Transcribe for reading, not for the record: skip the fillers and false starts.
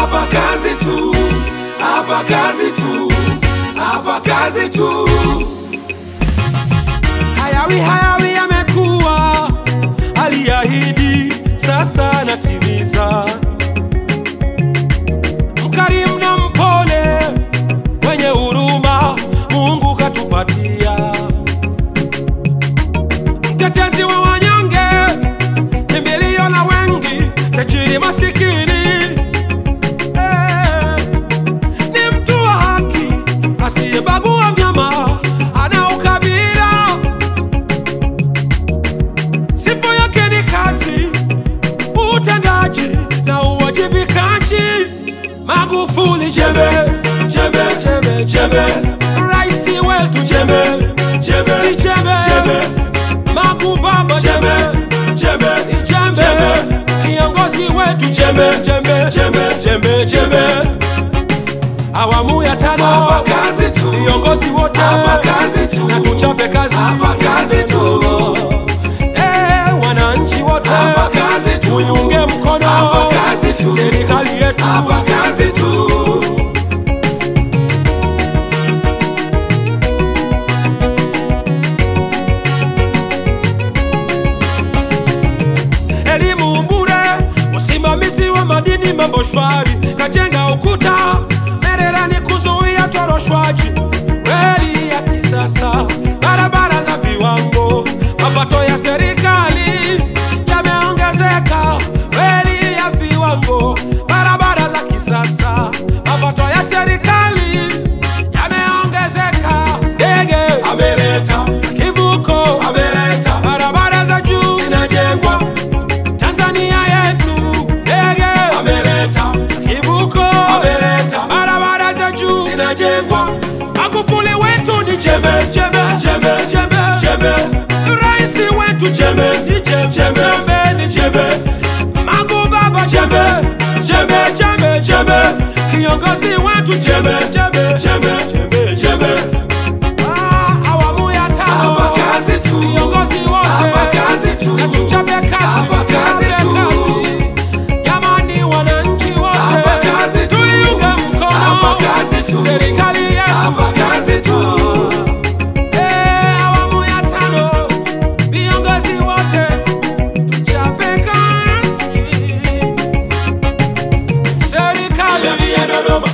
hapa kazi tu, hapa kazi tu, hapa kazi tu. Hayawi yamekuwa, aliahidi sasa natimiza. Mkarimu na mpole, mwenye huruma, Mungu katupatia. Mtetezi wa wanyonge, kimbilio la wengi, tajiri masikini. Ni mtu wa haki, asiyebagua vyama, ana ukabila. Sifa yake ni kazi, utendaji na uwajibikaji. Magufuli jembe, jembe, jembe, jembe. Raisi wetu jembe, jembe, jembe, jembe. Magubaba jembe, jembe, jembe. Kiongozi wetu jembe, jembe, jembe, jembe, jembe. Awamu ya 5 hapa kazi tu, viongozi wote hapa kazi tu, na tuchape kazi hapa kazi tu. Wananchi wote hapa kazi tu, tuiunge mkono hapa kazi tu, serikali yetu hapa kazi tu. Elimu bure, usimamizi wa madini mambo shwari, kajenga ukuta Mererani kuzuia toroshwaji. Reli ya kisasa, barabara za viwango, mapato ya serikali yameongezeka. Reli ya viwango, barabara za kisasa, mapato ya serikali yameongezeka. Ndege ameleta, kivuko ameleta, barabara za juu zinajengwa Tanzania yetu. Ndege ameleta, kivuko ameleta, barabara za juu zinajengwa. Magufuli wetu ni jembe, jembe, jembe, jembe, jembe. Raisi wetu jembe, ni jembe, jembe, ni jembe. Magubaba jembe, jembe, jembe, jembe. Kiongozi wetu jembe, jembe, jembe, jembe, jembe. Awamu ya 5 hapa kazi tu, viongozi wote hapa kazi tu, na tuchape kazi hapa kazi tu. Jamani wananchi wote hapa kazi tu, tuiunge mkono hapa kazi tu, serikali yetu hapa kazi tu. Awamu ya 5 viongozi wote tuchape kazi. Serikali ya Dodoma